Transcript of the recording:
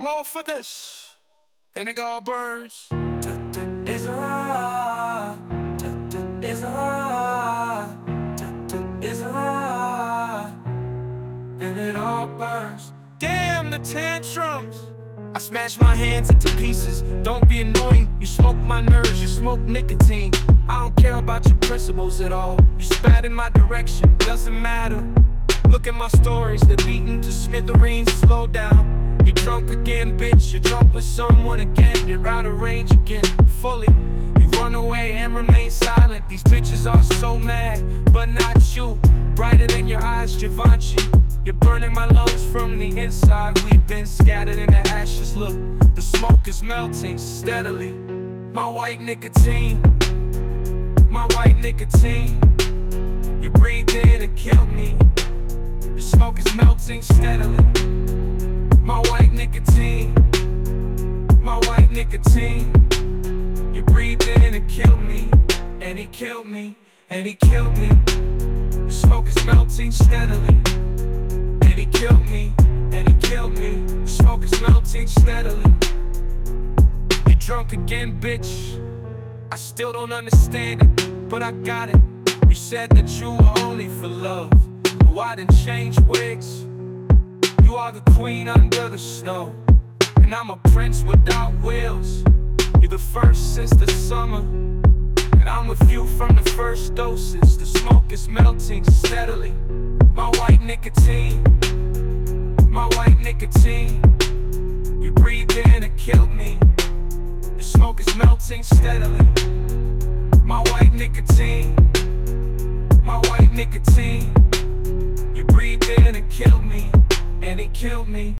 more for this, and it all burns. It's hard, it's hard, it's hard, and it all burns. Damn the tantrums, I smash my hands into pieces. Don't be annoying, you smoke my nerves, you smoke nicotine. I don't care about your principles at all. You spat in my direction, doesn't matter. Look at my stories, they're beaten to smithereens. Slow down, you're drunk again, bitch. You're drunk with someone again. You're out of range again, fully. You run away and remain silent. These bitches are so mad, but not you. Brighter than your eyes, Givenchy. You're burning my lungs from the inside. We've been scattered in the ashes. Look, the smoke is melting steadily. My white nicotine, my white nicotine. You breathed in and killed me. The smoke is melting steadily. My white nicotine, my white nicotine. You breathed in and killed me, and he killed me, and he killed me. The smoke is melting steadily, and he killed me, and he killed me. The smoke is melting steadily. You drunk again, bitch. I still don't understand it, but I got it. You said that you were only for love. Why didn't change wigs? You are the queen under the snow, and I'm a prince without wheels. You're the first since the summer, and I'm with you from the first doses. The smoke is melting steadily. My white nicotine, my white nicotine. You breathed in and killed me. The smoke is melting steadily. My white nicotine, my white nicotine. You breathed in and killed me, and he killed me.